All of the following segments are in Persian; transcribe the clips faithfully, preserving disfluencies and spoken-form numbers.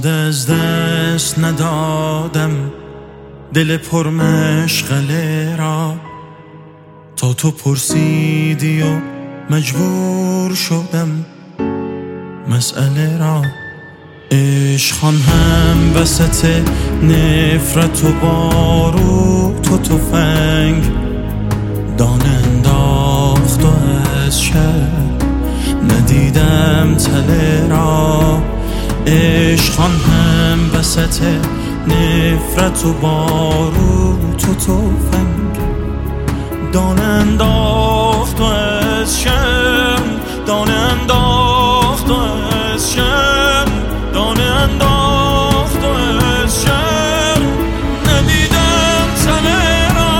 زود از دست ندادم دل پرمشغله را، تا تو پرسیدی و مجبور شدم مسئله را. عشقان هم وسط نفرت و باروت و تفنگ دانه انداخت و از شب ندیدم تله را. عشقان هم وسط نفرت و باروت و تفنگ دانه انداخت و از شب دانه انداخت و از شب دانه انداخت و از شب ندیدم تله را.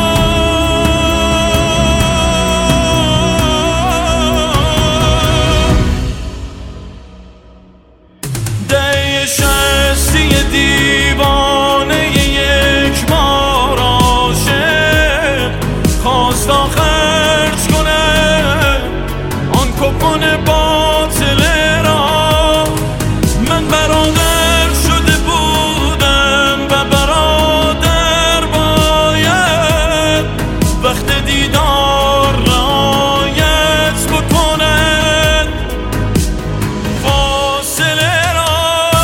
ده شستی دیوانه یک بار عاشق خواست خرج کنه آن کپون باطله را. من برادر شده بودم و برادر باید وقت دیدار رعایت بکنه فاصله را.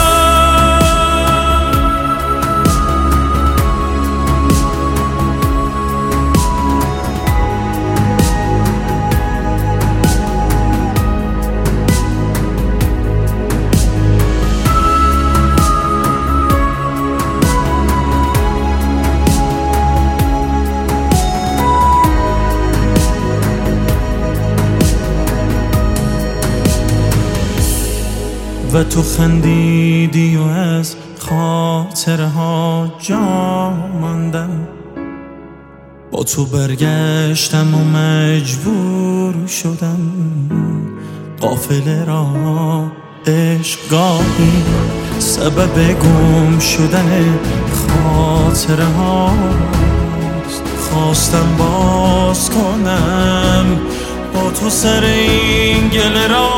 و تو خندیدی و از خاطرها جا ماندم، با تو برگشتم و مجبور شدم قافله را. عشق گاهی سبب گم شدن خاطره هاست، خواستم باز کنم با تو سر این گله را.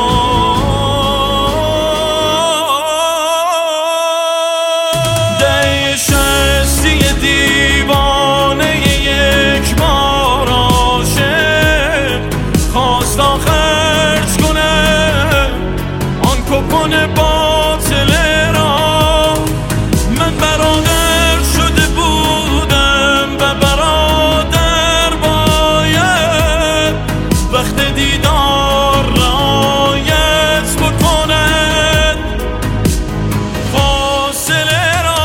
دیوانه یک بار عاشق خواست خرج کنه آن کپون باطله را. من برادر شده بودم و برادر باید وقت دیدار رعایت بکنه فاصله را.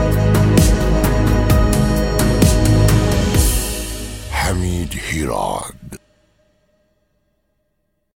حمید هیراد.